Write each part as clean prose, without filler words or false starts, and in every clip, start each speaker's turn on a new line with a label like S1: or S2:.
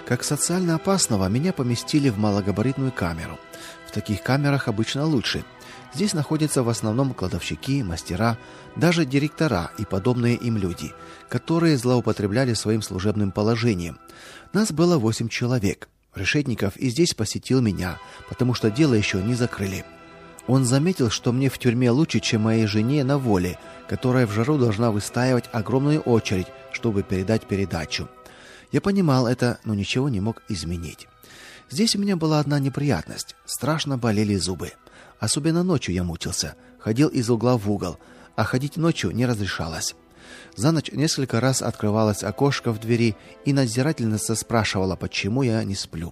S1: Как социально опасного меня поместили в малогабаритную камеру. В таких камерах обычно лучше. Здесь находятся в основном кладовщики, мастера, даже директора и подобные им люди, которые злоупотребляли своим служебным положением. Нас было 8 человек. Решетников и здесь посетил меня, потому что дело еще не закрыли. Он заметил, что мне в тюрьме лучше, чем моей жене на воле, которая в жару должна выстаивать огромную очередь, чтобы передать передачу. Я понимал это, но ничего не мог изменить. Здесь у меня была одна неприятность. Страшно болели зубы. Особенно ночью я мучился. Ходил из угла в угол, а ходить ночью не разрешалось. За ночь несколько раз открывалось окошко в двери, и надзирательница спрашивала, почему я не сплю.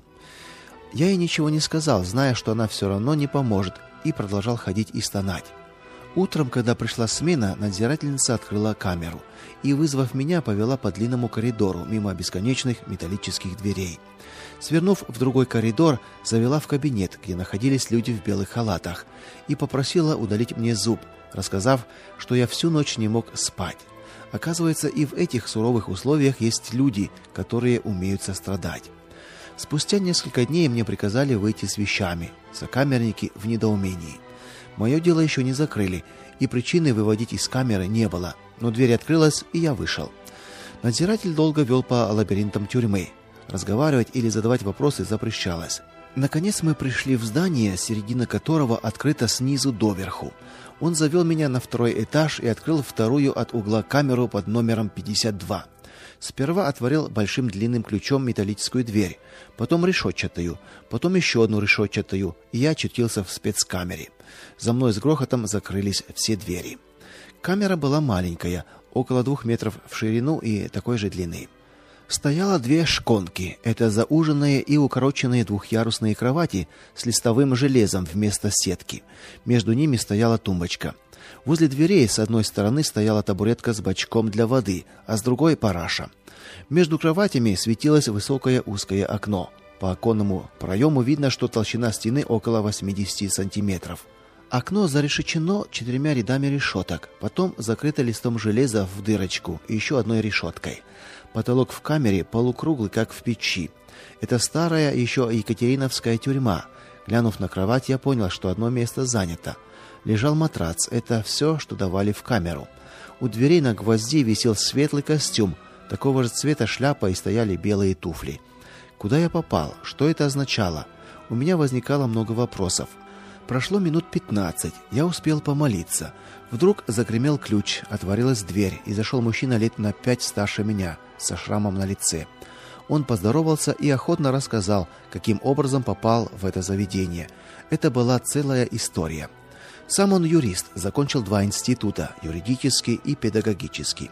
S1: Я ей ничего не сказал, зная, что она все равно не поможет, и продолжал ходить и стонать. Утром, когда пришла смена, надзирательница открыла камеру и, вызвав меня, повела по длинному коридору мимо бесконечных металлических дверей. Свернув в другой коридор, завела в кабинет, где находились люди в белых халатах, и попросила удалить мне зуб, рассказав, что я всю ночь не мог спать. Оказывается, и в этих суровых условиях есть люди, которые умеют сострадать. Спустя несколько дней мне приказали выйти с вещами. Сокамерники в недоумении. Мое дело еще не закрыли, и причины выводить из камеры не было, но дверь открылась, и я вышел. Надзиратель долго вел по лабиринтам тюрьмы. Разговаривать или задавать вопросы запрещалось. Наконец мы пришли в здание, середина которого открыта снизу доверху. Он завел меня на второй этаж и открыл вторую от угла камеру под номером 52. Сперва отворил большим длинным ключом металлическую дверь, потом решетчатую, потом еще одну решетчатую, и я очутился в спецкамере. За мной с грохотом закрылись все двери. Камера была маленькая, около 2 метров в ширину и такой же длины. Стояло 2 шконки, это зауженные и укороченные двухъярусные кровати с листовым железом вместо сетки. Между ними стояла тумбочка. Возле дверей с одной стороны стояла табуретка с бачком для воды, а с другой параша. Между кроватями светилось высокое узкое окно. По оконному проему видно, что толщина стены около 80 сантиметров. Окно зарешечено 4 рядами решеток, потом закрыто листом железа в дырочку и еще одной решеткой. Потолок в камере полукруглый, как в печи. Это старая еще екатериновская тюрьма. Глянув на кровать, я понял, что одно место занято. Лежал матрац, это все, что давали в камеру. У дверей на гвозди висел светлый костюм, такого же цвета шляпа и стояли белые туфли. Куда я попал? Что это означало? У меня возникало много вопросов. Прошло минут 15, я успел помолиться. Вдруг загремел ключ, отворилась дверь, и зашел мужчина лет на 5 старше меня, со шрамом на лице. Он поздоровался и охотно рассказал, каким образом попал в это заведение. Это была целая история. Сам он юрист, закончил 2 института, юридический и педагогический.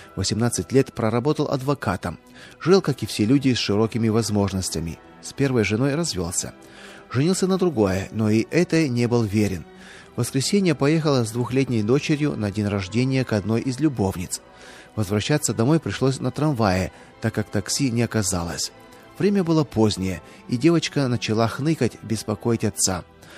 S1: 18 лет проработал адвокатом. Жил, как и все люди, с широкими возможностями. С первой женой развелся. Женился на другой, но и этой не был верен. В воскресенье поехала с 2-летней дочерью на день рождения к одной из любовниц. Возвращаться домой пришлось на трамвае, так как такси не оказалось. Время было позднее, и девочка начала хныкать, беспокоить отца.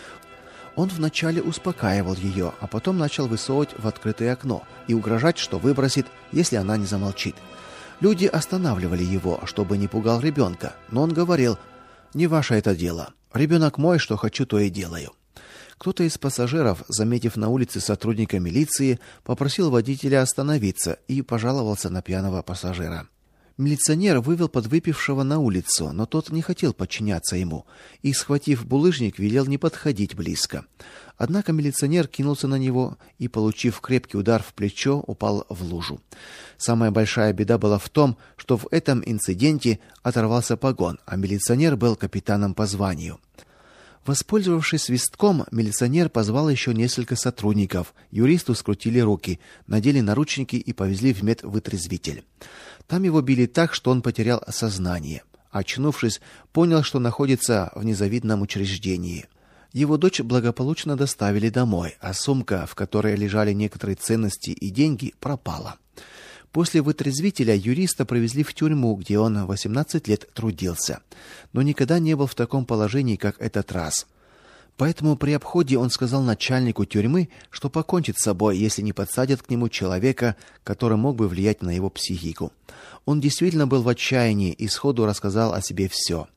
S1: Он вначале успокаивал ее, а потом начал высовывать в открытое окно и угрожать, что выбросит, если она не замолчит. Люди останавливали его, чтобы не пугал ребенка, но он говорил: «Не ваше это дело. Ребенок мой, что хочу, то и делаю». Кто-то из пассажиров, заметив на улице сотрудника милиции, попросил водителя остановиться и пожаловался на пьяного пассажира. Милиционер вывел подвыпившего на улицу, но тот не хотел подчиняться ему и, схватив булыжник, велел не подходить близко. Однако милиционер кинулся на него и, получив крепкий удар в плечо, упал в лужу. Самая большая беда была в том, что в этом инциденте оторвался погон, а милиционер был капитаном по званию. Воспользовавшись свистком, милиционер позвал еще несколько сотрудников. Юристу скрутили руки, надели наручники и повезли в медвытрезвитель. Там его били так, что он потерял сознание. Очнувшись, понял, что находится в незавидном учреждении. Его дочь благополучно доставили домой, а сумка, в которой лежали некоторые ценности и деньги, пропала. После вытрезвителя юриста провезли в тюрьму, где он 18 лет трудился, но никогда не был в таком положении, как этот раз. Поэтому при обходе он сказал начальнику тюрьмы, что покончит с собой, если не подсадят к нему человека, который мог бы влиять на его психику. Он действительно был в отчаянии и сходу рассказал о себе все.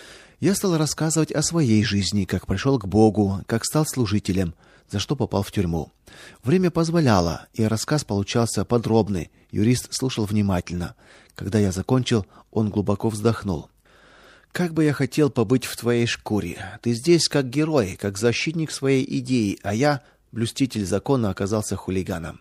S1: Я стал рассказывать о своей жизни, как пришел к Богу, как стал служителем, за что попал в тюрьму. Время позволяло, и рассказ получался подробный. Юрист слушал внимательно. Когда я закончил, он глубоко вздохнул. Как бы я хотел побыть в твоей шкуре. Ты здесь как герой, как защитник своей идеи, а я, блюститель закона, оказался хулиганом.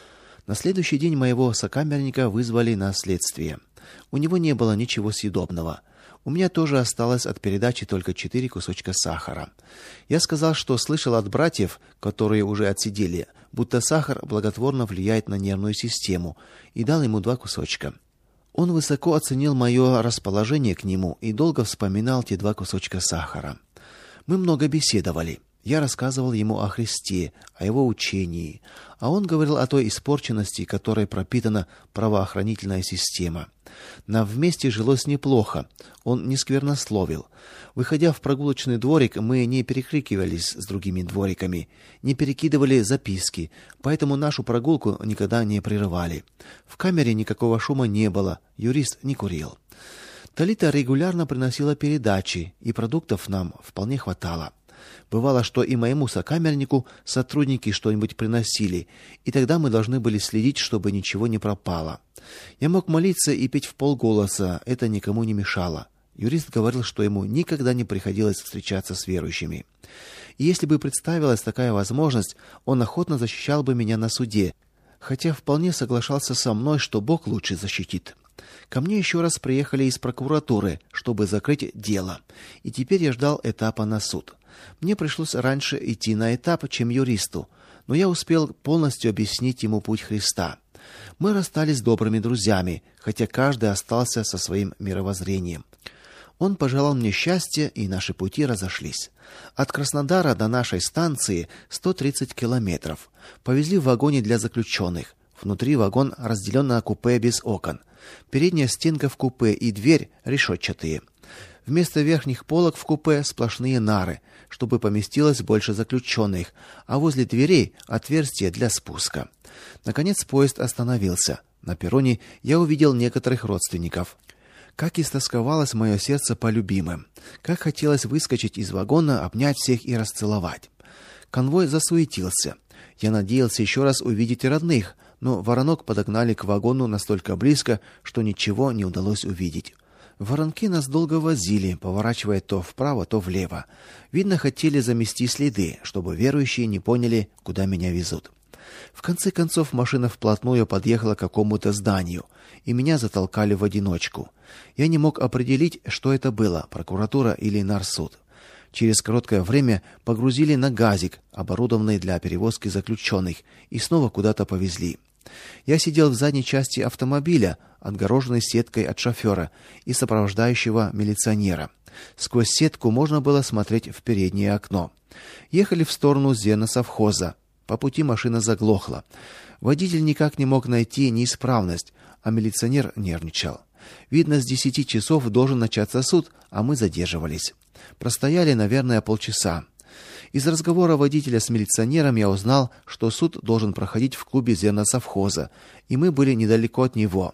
S1: На следующий день моего сокамерника вызвали на следствие. У него не было ничего съедобного. У меня тоже осталось от передачи только 4 кусочка сахара. Я сказал, что слышал от братьев, которые уже отсидели, будто сахар благотворно влияет на нервную систему, и дал ему 2 кусочка. Он высоко оценил мое расположение к нему и долго вспоминал те 2 кусочка сахара. Мы много беседовали. Я рассказывал ему о Христе, о его учении, а он говорил о той испорченности, которой пропитана правоохранительная система. Нам вместе жилось неплохо. Он не сквернословил. Выходя в прогулочный дворик, мы не перекрикивались с другими двориками, не перекидывали записки, поэтому нашу прогулку никогда не прерывали. В камере никакого шума не было, юрист не курил. Талита регулярно приносила передачи, и продуктов нам вполне хватало. Бывало, что и моему сокамернику сотрудники что-нибудь приносили, и тогда мы должны были следить, чтобы ничего не пропало. Я мог молиться и петь вполголоса, это никому не мешало. Юрист говорил, что ему никогда не приходилось встречаться с верующими. И если бы представилась такая возможность, он охотно защищал бы меня на суде, хотя вполне соглашался со мной, что Бог лучше защитит. Ко мне еще раз приехали из прокуратуры, чтобы закрыть дело, и теперь я ждал этапа на суд. Мне пришлось раньше идти на этап, чем юристу, но я успел полностью объяснить ему путь Христа. Мы расстались добрыми друзьями, хотя каждый остался со своим мировоззрением. Он пожелал мне счастья, и наши пути разошлись. От Краснодара до нашей станции 130 километров. Повезли в вагоне для заключенных. Внутри вагон разделен на купе без окон. Передняя стенка в купе и дверь решетчатые. Вместо верхних полок в купе сплошные нары, чтобы поместилось больше заключенных, а возле дверей отверстие для спуска. Наконец поезд остановился. На перроне я увидел некоторых родственников. Как истосковалось мое сердце по любимым. Как хотелось выскочить из вагона, обнять всех и расцеловать. Конвой засуетился. Я надеялся еще раз увидеть родных, но воронок подогнали к вагону настолько близко, что ничего не удалось увидеть. Воронки нас долго возили, поворачивая то вправо, то влево. Видно, хотели замести следы, чтобы верующие не поняли, куда меня везут. В конце концов машина вплотную подъехала к какому-то зданию, и меня затолкали в одиночку. Я не мог определить, что это было, прокуратура или нарсуд. Через короткое время погрузили на газик, оборудованный для перевозки заключенных, и снова куда-то повезли. Я сидел в задней части автомобиля, отгороженной сеткой от шофера и сопровождающего милиционера. Сквозь сетку можно было смотреть в переднее окно. Ехали в сторону зерносовхоза. По пути машина заглохла. Водитель никак не мог найти неисправность, а милиционер нервничал. Видно, с 10 часов должен начаться суд, а мы задерживались. Простояли, наверное, полчаса. Из разговора водителя с милиционером я узнал, что суд должен проходить в клубе зерносовхоза, и мы были недалеко от него.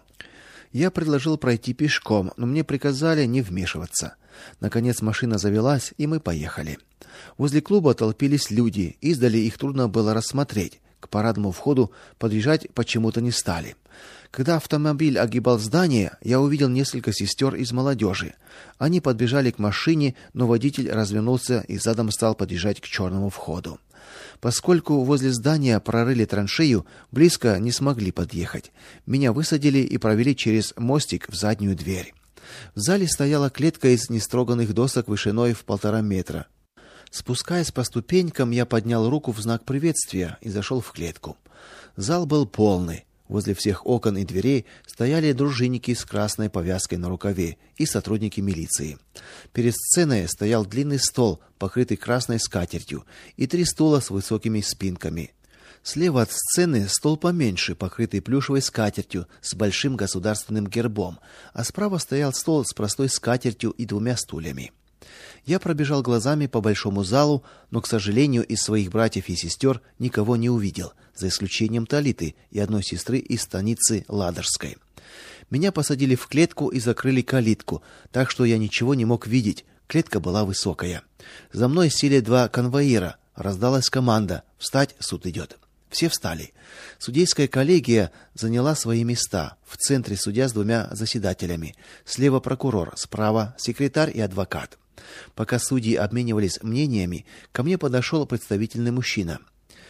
S1: Я предложил пройти пешком, но мне приказали не вмешиваться. Наконец машина завелась, и мы поехали. Возле клуба толпились люди, издали их трудно было рассмотреть. К парадному входу подъезжать почему-то не стали. Когда автомобиль огибал здание, я увидел несколько сестер из молодежи. Они подбежали к машине, но водитель развернулся и задом стал подъезжать к черному входу. Поскольку возле здания прорыли траншею, близко не смогли подъехать. Меня высадили и провели через мостик в заднюю дверь. В зале стояла клетка из нестроганных досок вышиной в 1,5 метра. Спускаясь по ступенькам, я поднял руку в знак приветствия и зашел в клетку. Зал был полный. Возле всех окон и дверей стояли дружинники с красной повязкой на рукаве и сотрудники милиции. Перед сценой стоял длинный стол, покрытый красной скатертью, и 3 стула с высокими спинками. Слева от сцены стол поменьше, покрытый плюшевой скатертью с большим государственным гербом, а справа стоял стол с простой скатертью и 2 стульями. Я пробежал глазами по большому залу, но, к сожалению, из своих братьев и сестер никого не увидел, за исключением Талиты и одной сестры из станицы Ладожской. Меня посадили в клетку и закрыли калитку, так что я ничего не мог видеть. Клетка была высокая. За мной сели 2 конвоира. Раздалась команда: «Встать, суд идет». Все встали. Судейская коллегия заняла свои места. В центре судья с 2 заседателями. Слева прокурор, справа секретарь и адвокат. Пока судьи обменивались мнениями, ко мне подошел представительный мужчина.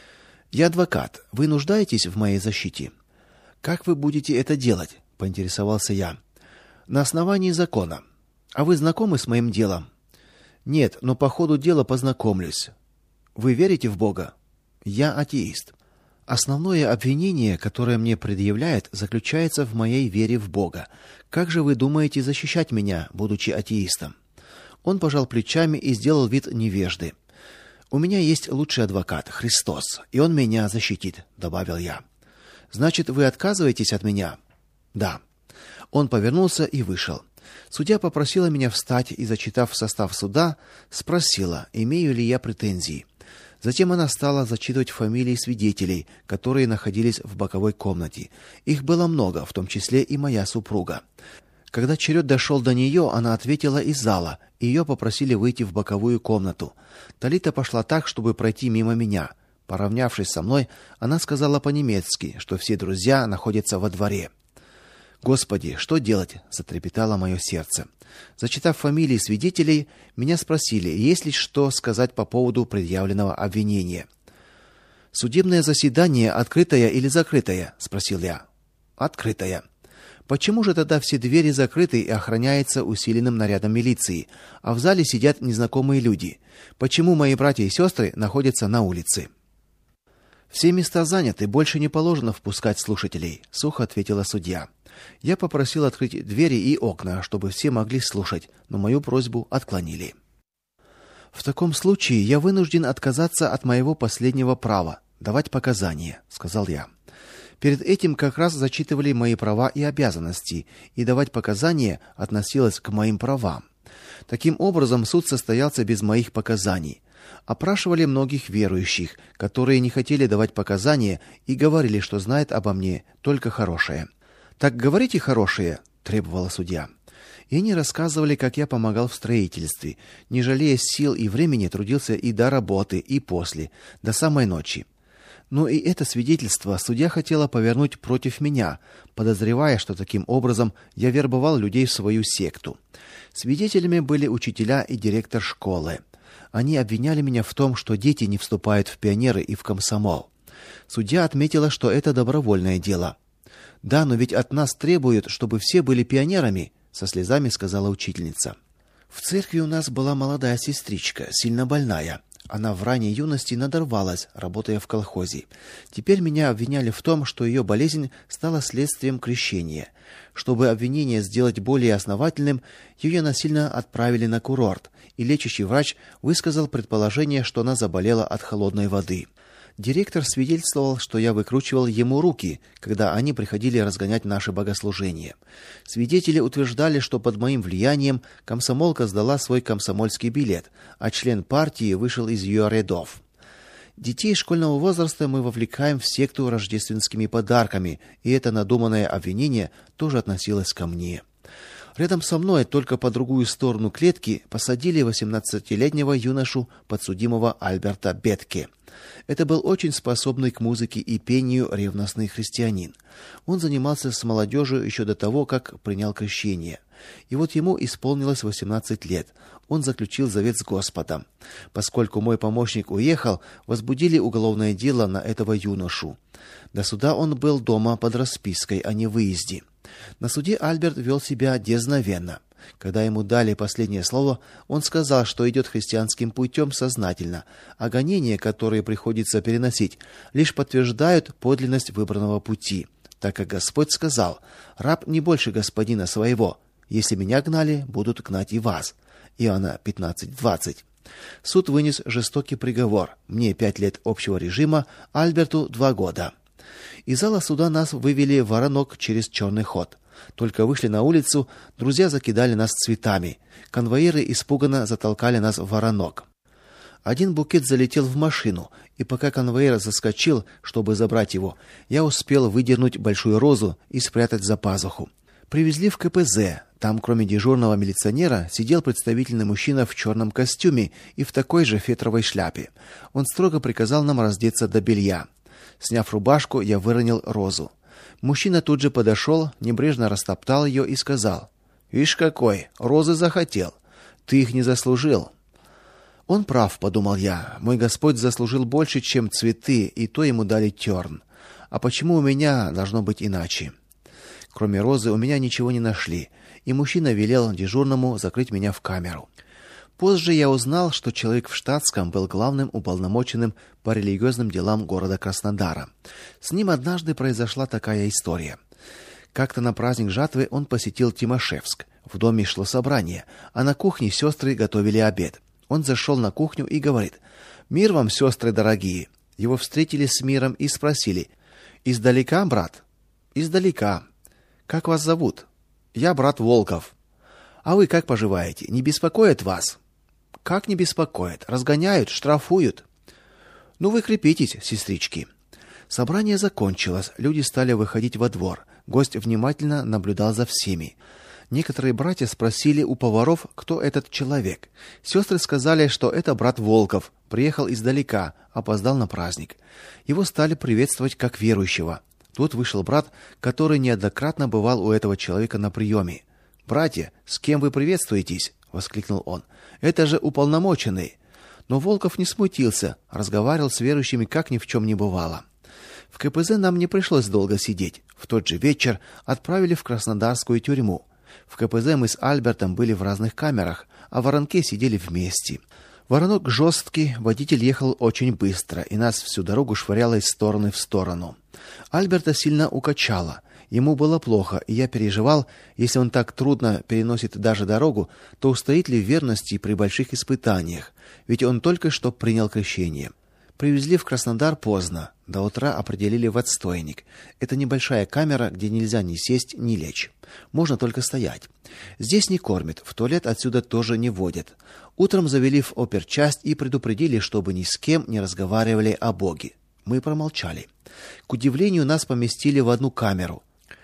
S1: «Я адвокат. Вы нуждаетесь в моей защите?» «Как вы будете это делать?» — поинтересовался я. «На основании закона. А вы знакомы с моим делом?» «Нет, но по ходу дела познакомлюсь». «Вы верите в Бога?» «Я атеист». «Основное обвинение, которое мне предъявляют, заключается в моей вере в Бога. Как же вы думаете защищать меня, будучи атеистом?» Он пожал плечами и сделал вид невежды. «У меня есть лучший адвокат, Христос, и он меня защитит», — добавил я. «Значит, вы отказываетесь от меня?» «Да». Он повернулся и вышел. Судья попросила меня встать и, зачитав состав суда, спросила, имею ли я претензии. Затем она стала зачитывать фамилии свидетелей, которые находились в боковой комнате. Их было много, в том числе и моя супруга. Когда черед дошел до нее, она ответила из зала, и ее попросили выйти в боковую комнату. Талита пошла так, чтобы пройти мимо меня. Поравнявшись со мной, она сказала по-немецки, что все друзья находятся во дворе. «Господи, что делать?» — затрепетало мое сердце. Зачитав фамилии свидетелей, меня спросили, есть ли что сказать по поводу предъявленного обвинения. «Судебное заседание открытое или закрытое?» — спросил я. «Открытое». «Почему же тогда все двери закрыты и охраняются усиленным нарядом милиции, а в зале сидят незнакомые люди? Почему мои братья и сестры находятся на улице?» «Все места заняты, больше не положено впускать слушателей», — сухо ответила судья. Я попросил открыть двери и окна, чтобы все могли слушать, но мою просьбу отклонили. «В таком случае я вынужден отказаться от моего последнего права — давать показания», — сказал я. Перед этим как раз зачитывали мои права и обязанности, и давать показания относилось к моим правам. Таким образом, суд состоялся без моих показаний. Опрашивали многих верующих, которые не хотели давать показания и говорили, что знают обо мне только хорошее. «Так говорите хорошее», — требовала судья. И они рассказывали, как я помогал в строительстве, не жалея сил и времени трудился и до работы, и после, до самой ночи. Но и это свидетельство судья хотела повернуть против меня, подозревая, что таким образом я вербовал людей в свою секту. Свидетелями были учителя и директор школы. Они обвиняли меня в том, что дети не вступают в пионеры и в комсомол. Судья отметила, что это добровольное дело. «Да, но ведь от нас требуют, чтобы все были пионерами», — со слезами сказала учительница. В церкви у нас была молодая сестричка, сильно больная. Она в ранней юности надорвалась, работая в колхозе. Теперь меня обвиняли в том, что ее болезнь стала следствием крещения. Чтобы обвинение сделать более основательным, ее насильно отправили на курорт, и лечащий врач высказал предположение, что она заболела от холодной воды. Директор свидетельствовал, что я выкручивал ему руки, когда они приходили разгонять наше богослужение. Свидетели утверждали, что под моим влиянием комсомолка сдала свой комсомольский билет, а член партии вышел из ее рядов. Детей школьного возраста мы вовлекаем в секту рождественскими подарками, и это надуманное обвинение тоже относилось ко мне. Рядом со мной, только по другую сторону клетки, посадили 18-летнего юношу, подсудимого Альберта Бетке. Это был очень способный к музыке и пению ревностный христианин. Он занимался с молодежью еще до того, как принял крещение. И вот ему исполнилось 18 лет. Он заключил завет с Господом. Поскольку мой помощник уехал, возбудили уголовное дело на этого юношу. До суда он был дома под распиской о невыезде. На суде Альберт вел себя дерзновенно. Когда ему дали последнее слово, он сказал, что идет христианским путем сознательно, а гонения, которые приходится переносить, лишь подтверждают подлинность выбранного пути, так как Господь сказал: «Раб не больше господина своего. Если меня гнали, будут гнать и вас». Иоанна 15:20. Суд вынес жестокий приговор: мне 5 лет общего режима, Альберту 2 года. Из зала суда нас вывели в воронок через черный ход. Только вышли на улицу, друзья закидали нас цветами. Конвоиры испуганно затолкали нас в воронок. Один букет залетел в машину, и пока конвоир заскочил, чтобы забрать его, я успел выдернуть большую розу и спрятать за пазуху. Привезли в КПЗ. Там, кроме дежурного милиционера, сидел представительный мужчина в черном костюме и в такой же фетровой шляпе. Он строго приказал нам раздеться до белья. Сняв рубашку, я выронил розу. Мужчина тут же подошел, небрежно растоптал ее и сказал: "Ишь какой, розы захотел. Ты их не заслужил". Он прав, подумал я. Мой Господь заслужил больше, чем цветы, и то ему дали терн. А почему у меня должно быть иначе? Кроме розы у меня ничего не нашли, и мужчина велел дежурному закрыть меня в камеру. Позже я узнал, что человек в штатском был главным уполномоченным по религиозным делам города Краснодара. С ним однажды произошла такая история. Как-то на праздник жатвы он посетил Тимошевск. В доме шло собрание, а на кухне сестры готовили обед. Он зашел на кухню и говорит: "Мир вам, сестры дорогие". Его встретили с миром и спросили: "Издалека, брат?" "Издалека". "Как вас зовут?" "Я брат Волков". "А вы как поживаете? Не беспокоит вас?" "Как не беспокоит? Разгоняют, штрафуют". "Ну вы крепитесь, сестрички". Собрание закончилось, люди стали выходить во двор. Гость внимательно наблюдал за всеми. Некоторые братья спросили у поваров, кто этот человек. Сестры сказали, что это брат Волков, приехал издалека, опоздал на праздник. Его стали приветствовать как верующего. Тут вышел брат, который неоднократно бывал у этого человека на приеме. "Братья, с кем вы приветствуетесь?" воскликнул он. "Это же уполномоченный". Но Волков не смутился, разговаривал с верующими, как ни в чем не бывало. В КПЗ нам не пришлось долго сидеть. В тот же вечер отправили в Краснодарскую тюрьму. В КПЗ мы с Альбертом были в разных камерах, а в воронке сидели вместе. Воронок жесткий, водитель ехал очень быстро, и нас всю дорогу швыряло из стороны в сторону. Альберта сильно укачало. Ему было плохо, и я переживал, если он так трудно переносит даже дорогу, то устоит ли в верности при больших испытаниях, ведь он только что принял крещение. Привезли в Краснодар поздно. До утра определили в отстойник. Это небольшая камера, где нельзя ни сесть, ни лечь. Можно только стоять. Здесь не кормят, в туалет отсюда тоже не водят. Утром завели в оперчасть и предупредили, чтобы ни с кем не разговаривали о Боге. Мы промолчали. К удивлению, нас поместили в одну камеру.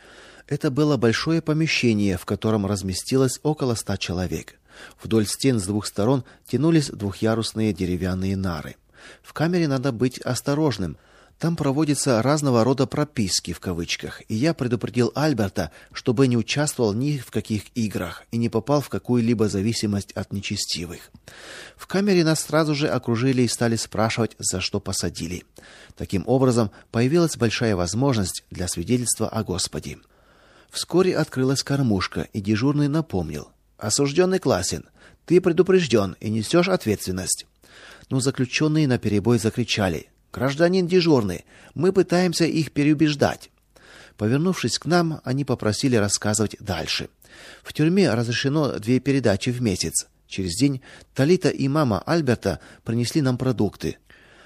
S1: Это было большое помещение, в котором разместилось около 100 человек. Вдоль стен с двух сторон тянулись двухъярусные деревянные нары. В камере надо быть осторожным. Там проводятся разного рода прописки в кавычках, и я предупредил Альберта, чтобы не участвовал ни в каких играх и не попал в какую-либо зависимость от нечестивых. В камере нас сразу же окружили и стали спрашивать, за что посадили. Таким образом, появилась большая возможность для свидетельства о Господе. Вскоре открылась кормушка, и дежурный напомнил: "Осужденный Класин, ты предупрежден и несешь ответственность". Но заключенные наперебой закричали: "Гражданин дежурный, мы пытаемся их переубеждать". Повернувшись к нам, они попросили рассказывать дальше. В тюрьме разрешено 2 передачи в месяц. Через день Талита и мама Альберта принесли нам продукты.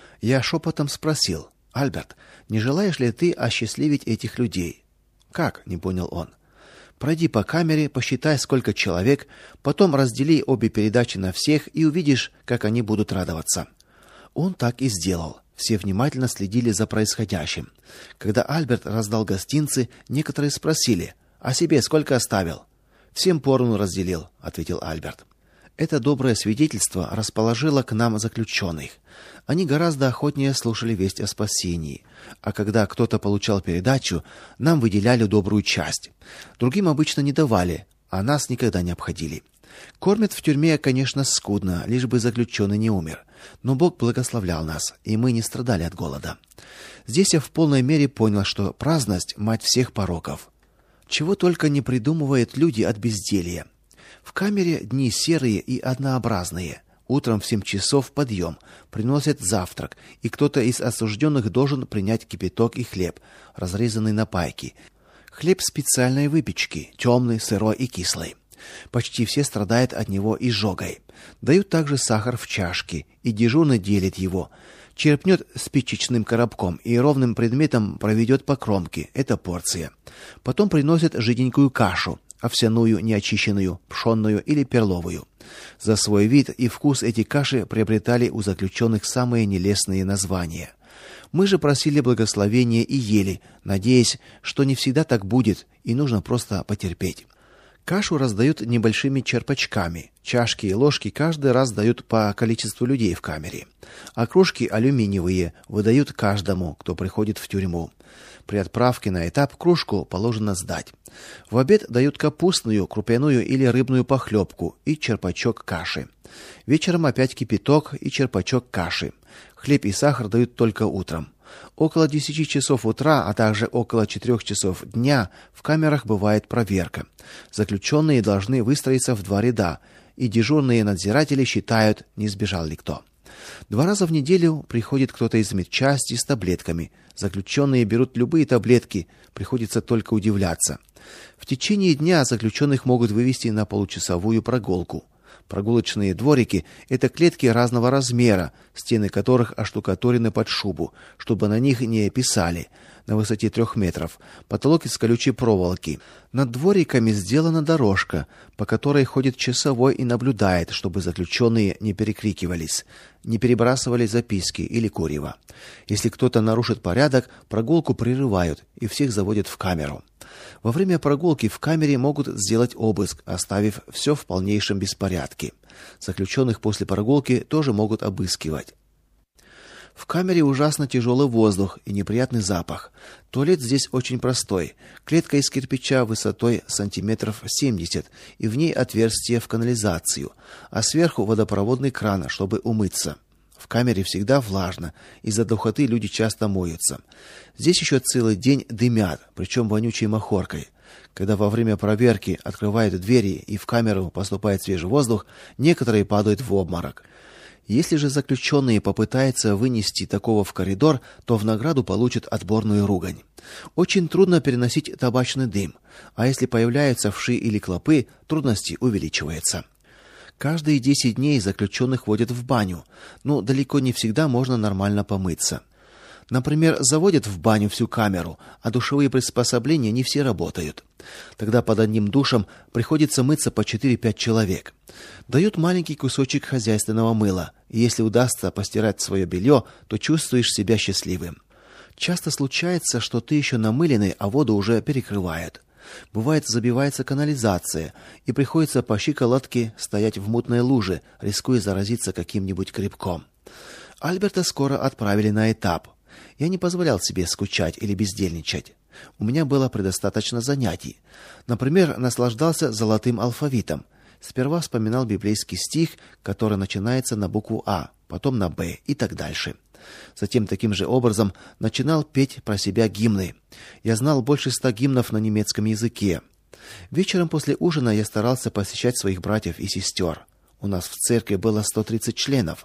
S1: Я шепотом спросил: "Альберт, не желаешь ли ты осчастливить этих людей?" "Как?" не понял он. "Пройди по камере, посчитай, сколько человек, потом раздели обе передачи на всех и увидишь, как они будут радоваться". Он так и сделал. Все внимательно следили за происходящим. Когда Альберт раздал гостинцы, некоторые спросили: "А себе сколько оставил?" "Всем поровну разделил", ответил Альберт. Это доброе свидетельство расположило к нам заключенных. Они гораздо охотнее слушали весть о спасении. А когда кто-то получал передачу, нам выделяли добрую часть. Другим обычно не давали, а нас никогда не обходили. Кормят в тюрьме, конечно, скудно, лишь бы заключенный не умер. Но Бог благословлял нас, и мы не страдали от голода. Здесь я в полной мере понял, что праздность – мать всех пороков. Чего только не придумывают люди от безделья. В камере дни серые и однообразные. Утром в 7 часов подъем, приносят завтрак, и кто-то из осужденных должен принять кипяток и хлеб, разрезанный на пайки. Хлеб специальной выпечки, темный, сырой и кислый. Почти все страдают от него изжогой. Дают также сахар в чашке, и дежурный делит его. Черпнет спичечным коробком и ровным предметом проведет по кромке. Это порция. Потом приносят жиденькую кашу, овсяную, неочищенную, пшенную или перловую. За свой вид и вкус эти каши приобретали у заключенных самые нелестные названия. Мы же просили благословения и ели, надеясь, что не всегда так будет, и нужно просто потерпеть. Кашу раздают небольшими черпачками. Чашки и ложки каждый раз дают по количеству людей в камере. А кружки алюминиевые выдают каждому, кто приходит в тюрьму. При отправке на этап кружку положено сдать. В обед дают капустную, крупяную или рыбную похлебку и черпачок каши. Вечером опять кипяток и черпачок каши. Хлеб и сахар дают только утром. Около 10 часов утра, а также около 4 часов дня в камерах бывает проверка. Заключенные должны выстроиться в 2 ряда, и дежурные надзиратели считают, не сбежал ли кто. 2 раза в неделю приходит кто-то из медчасти с таблетками. Заключенные берут любые таблетки, приходится только удивляться. В течение дня заключенных могут вывести на получасовую прогулку. Прогулочные дворики это клетки разного размера, стены которых оштукатурены под шубу, чтобы на них не писали, на высоте 3 метров. Потолок из колючей проволоки. Над двориками сделана дорожка, по которой ходит часовой и наблюдает, чтобы заключенные не перекрикивались, не перебрасывали записки или курево. Если кто-то нарушит порядок, прогулку прерывают и всех заводят в камеру. Во время прогулки в камере могут сделать обыск, оставив все в полнейшем беспорядке. Заключенных после прогулки тоже могут обыскивать. В камере ужасно тяжелый воздух и неприятный запах. Туалет здесь очень простой. Клетка из кирпича высотой сантиметров 70, и в ней отверстие в канализацию, а сверху водопроводный кран, чтобы умыться. В камере всегда влажно, из-за духоты люди часто моются. Здесь еще целый день дымят, причем вонючей махоркой. Когда во время проверки открывают двери и в камеру поступает свежий воздух, некоторые падают в обморок. Если же заключенные попытаются вынести такого в коридор, то в награду получат отборную ругань. Очень трудно переносить табачный дым, а если появляются вши или клопы, трудности увеличиваются. Каждые 10 дней заключенных водят в баню, но далеко не всегда можно нормально помыться. Например, заводят в баню всю камеру, а душевые приспособления не все работают. Тогда под одним душем приходится мыться по 4-5 человек. Дают маленький кусочек хозяйственного мыла, и если удастся постирать свое белье, то чувствуешь себя счастливым. Часто случается, что ты еще намыленный, а воду уже перекрывают. Бывает, забивается канализация, и приходится по щиколотке стоять в мутной луже, рискуя заразиться каким-нибудь грибком. Альберта скоро отправили на этап. Я не позволял себе скучать или бездельничать. У меня было предостаточно занятий. Например, наслаждался золотым алфавитом. Сперва вспоминал библейский стих, который начинается на букву А, потом на Б и так дальше. Затем таким же образом начинал петь про себя гимны. Я знал больше 100 гимнов на немецком языке. Вечером после ужина я старался посещать своих братьев и сестер. У нас в церкви было 130 членов.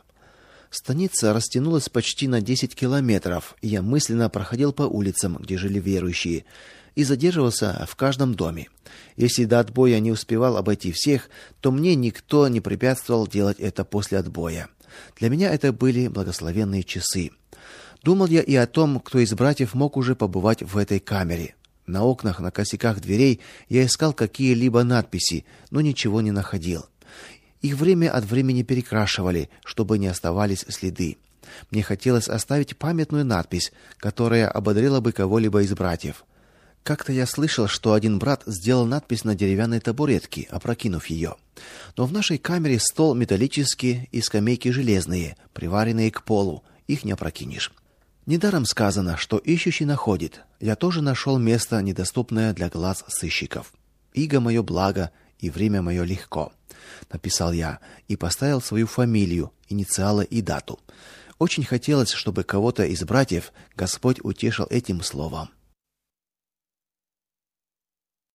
S1: Станица растянулась почти на 10 километров, и я мысленно проходил по улицам, где жили верующие, и задерживался в каждом доме. Если до отбоя не успевал обойти всех, то мне никто не препятствовал делать это после отбоя. Для меня это были благословенные часы. Думал я и о том, кто из братьев мог уже побывать в этой камере. На окнах, на косяках дверей я искал какие-либо надписи, но ничего не находил. Их время от времени перекрашивали, чтобы не оставались следы. Мне хотелось оставить памятную надпись, которая ободрила бы кого-либо из братьев. Как-то я слышал, что один брат сделал надпись на деревянной табуретке, опрокинув ее. Но в нашей камере стол металлический и скамейки железные, приваренные к полу. Их не опрокинешь. Недаром сказано, что ищущий находит. Я тоже нашел место, недоступное для глаз сыщиков. Иго мое благо, и время мое легко, написал я и поставил свою фамилию, инициалы и дату. Очень хотелось, чтобы кого-то из братьев Господь утешил этим словом.